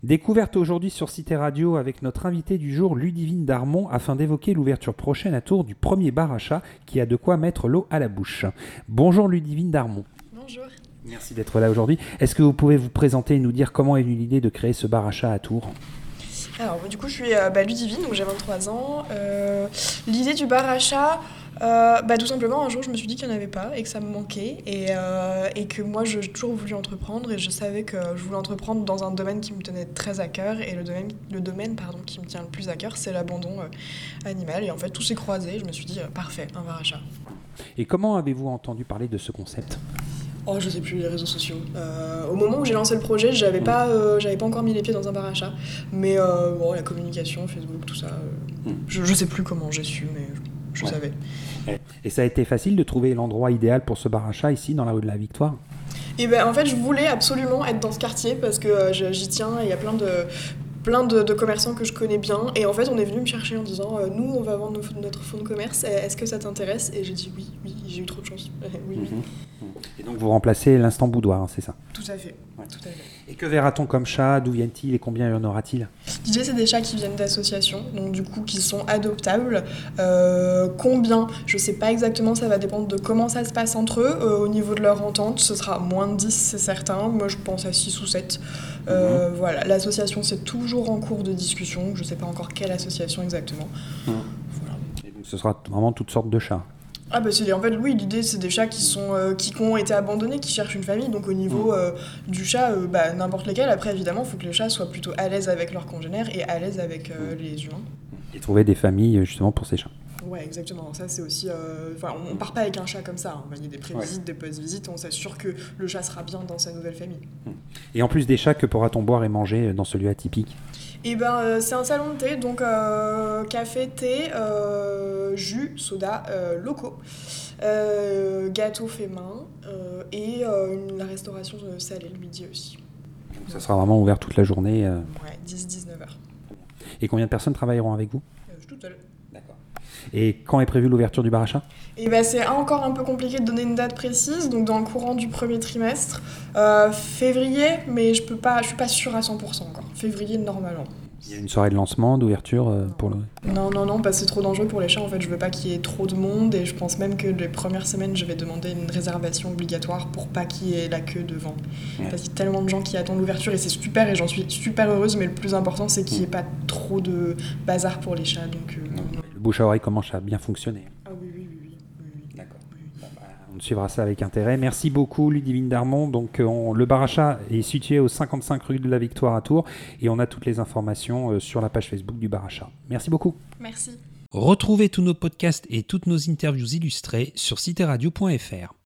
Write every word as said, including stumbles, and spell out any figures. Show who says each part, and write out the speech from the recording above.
Speaker 1: Découverte aujourd'hui sur Cité Radio avec notre invité du jour, Ludivine Darmon, afin d'évoquer l'ouverture prochaine à Tours du premier bar à chat qui a de quoi mettre l'eau à la bouche. Bonjour Ludivine Darmon.
Speaker 2: Bonjour.
Speaker 1: Merci d'être là aujourd'hui. Est-ce que vous pouvez vous présenter et nous dire comment est venue l'idée de créer ce bar à chat à Tours ?
Speaker 2: Alors, du coup, je suis euh, bah, Ludivine, donc j'ai vingt-trois ans. Euh, l'idée du bar à chat, euh, bah, tout simplement, un jour, je me suis dit qu'il n'y en avait pas et que ça me manquait. Et, euh, et que moi, j'ai toujours voulu entreprendre et je savais que je voulais entreprendre dans un domaine qui me tenait très à cœur. Et le domaine, le domaine pardon, qui me tient le plus à cœur, c'est l'abandon euh, animal. Et en fait, tout s'est croisé. Je me suis dit, euh, parfait, un bar à chat.
Speaker 1: Et comment avez-vous entendu parler de ce concept ?
Speaker 2: Oh, je sais plus, les réseaux sociaux. Euh, au moment où j'ai lancé le projet, j'avais pas, euh, j'avais pas encore mis les pieds dans un bar à chat. Mais euh, bon, la communication, Facebook, tout ça, euh, mm. je, je sais plus comment j'ai su, mais je, je ouais. savais.
Speaker 1: Et ça a été facile de trouver l'endroit idéal pour ce bar à chat ici, dans la rue de la Victoire ?
Speaker 2: Et ben, en fait, je voulais absolument être dans ce quartier parce que euh, j'y tiens et il y a plein de... plein de, de commerçants que je connais bien et en fait on est venu me chercher en disant euh, nous on va vendre nos, notre fonds de commerce, est-ce que ça t'intéresse ? Et j'ai dit oui, oui, j'ai eu trop de chance. oui, oui.
Speaker 1: Mmh. Et donc vous remplacez l'instant boudoir, hein, c'est ça ?
Speaker 2: Tout à fait, ouais. Tout à fait.
Speaker 1: Et que verra-t-on comme chat ? D'où viennent-ils et combien y en aura-t-il ?
Speaker 2: L'idée c'est des chats qui viennent d'associations, donc du coup qui sont adoptables. Euh, combien ? Je sais pas exactement, ça va dépendre de comment ça se passe entre eux. Euh, au niveau de leur entente, ce sera moins de dix, c'est certain. Moi je pense à six ou sept. Euh, mmh. Voilà, l'association c'est toujours en cours de discussion, je sais pas encore quelle association exactement. Mmh.
Speaker 1: Voilà. Et donc ce sera vraiment toutes sortes de chats ?
Speaker 2: Ah bah c'est, en fait oui, l'idée c'est des chats qui sont euh, qui ont été abandonnés, qui cherchent une famille, donc au niveau euh, du chat, euh, bah, n'importe lesquels. Après évidemment il faut que les chats soient plutôt à l'aise avec leurs congénères et à l'aise avec euh, les humains.
Speaker 1: Et trouver des familles justement pour ces chats.
Speaker 2: Ouais, exactement. Ça, c'est aussi. Euh, on, on part pas avec un chat comme ça. Hein. Il y a des pré-visites, ouais. des post-visites. On s'assure que le chat sera bien dans sa nouvelle famille.
Speaker 1: Et en plus des chats, que pourra-t-on boire et manger dans ce lieu atypique ?
Speaker 2: Eh ben, euh, c'est un salon de thé, donc euh, café, thé, euh, jus, soda euh, locaux, euh, gâteau fait main euh, et euh, une, la restauration salée le midi aussi.
Speaker 1: Donc ça sera vraiment ouvert toute la journée euh...
Speaker 2: Ouais, dix à dix-neuf heures.
Speaker 1: Et combien de personnes travailleront avec vous ?
Speaker 2: euh, Je suis toute seule.
Speaker 1: D'accord. Et quand est prévue l'ouverture du bar à chat ?
Speaker 2: Et ben, c'est encore un peu compliqué de donner une date précise, donc dans le courant du premier trimestre, euh, février, mais je peux pas, je suis pas sûre à cent pour cent encore. Février normalement.
Speaker 1: Il y a une soirée de lancement, d'ouverture euh, pour le...
Speaker 2: Non, non, non, parce que c'est trop dangereux pour les chats. En fait, je veux pas qu'il y ait trop de monde et je pense même que les premières semaines, je vais demander une réservation obligatoire pour pas qu'il y ait la queue devant. Ouais. Parce qu'il y a tellement de gens qui attendent l'ouverture et c'est super et j'en suis super heureuse, mais le plus important, c'est qu'il n'y ait pas trop de bazar pour les chats. Donc, euh, non, non.
Speaker 1: Le bouche à oreille commence à bien fonctionner.
Speaker 2: Ah oui, oui, oui, oui. oui.
Speaker 1: D'accord. Bon, bah, on suivra ça avec intérêt. Merci beaucoup, Ludivine Darmon. Donc, on, le bar à chat est situé au cinquante-cinq rue de la Victoire à Tours et on a toutes les informations euh, sur la page Facebook du bar à chat. Merci beaucoup.
Speaker 2: Merci.
Speaker 1: Retrouvez tous nos podcasts et toutes nos interviews illustrées sur cité radio point f r.